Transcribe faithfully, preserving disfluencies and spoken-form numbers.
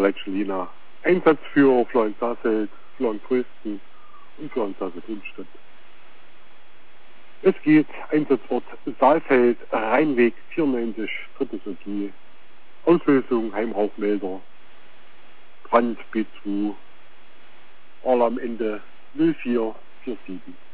Leitschelina. Einsatz für Florian Sasselt, Florian Größten und Florian Sasselt Umstand. Es geht Einsatzort Saalfeld, Rheinweg vierundneunzig, dritte Sortie. Auslösung Heimrauchmelder, Brand B zwei, Alarm Ende null vier vier sieben.